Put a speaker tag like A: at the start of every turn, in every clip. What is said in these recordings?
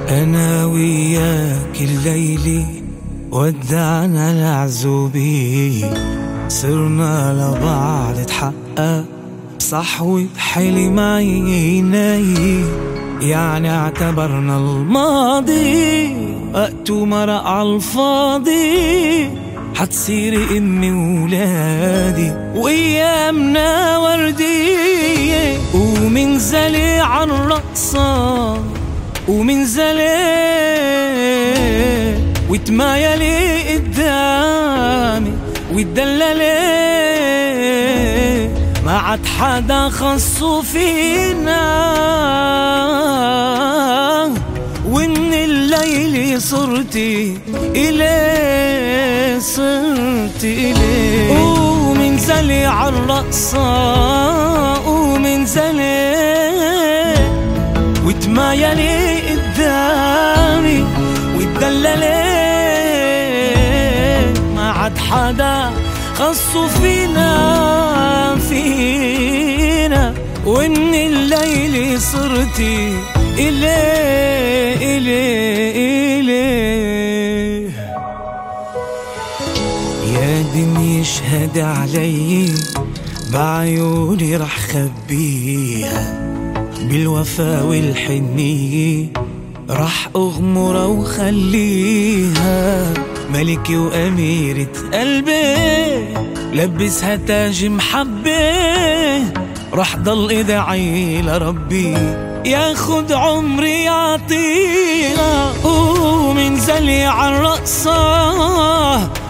A: أنا وياك الليلة ودعنا العزوبي، صرنا لبعض تحقق بصحوة حلم عيني، يعني اعتبرنا الماضي وقته مرق عالفاضي، حتصيري أمي وولادي وأيامنا وردية، ومنزلي عالرقصة ومنزلي وتمايلي قدامي وتدللي، ما عاد حدا خصو فينا، ومن الليل صرتي إلي صرتي إلي، ومنزلي عالرقصة ومنزلي وتمايلي قدامي وتدللي، ما عاد حدا خصو فينا، وإن الليل صرتي إلي يا دنيا اشهد علي، بعيوني رح خبيها، بالوفا والحنية رح أغمر وخليها، ملكي وأميرة قلبي لبسها تاج محبة، رح ضل ادعي لربي ياخد عمري يعطيها، ومنزلي عالرقصة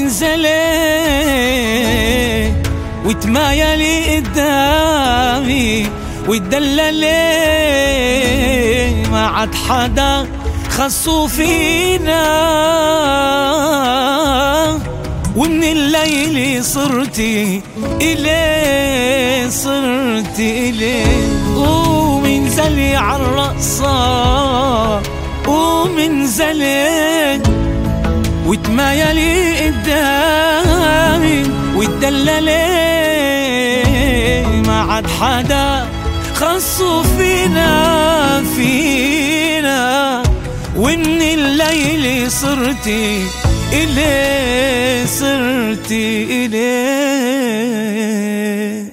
A: ومنزلي وتمايلي قدامي وتدللي، ما عاد حدا خصو فينا، ومن الليل صرتي إلي صرتي إلي، ومنزلي عالرقصة ومنزلي وتمايلي قدامي وتدللي، ما عاد حدا خصو فينا ومن الليل صرتي إلي صرتي إلي.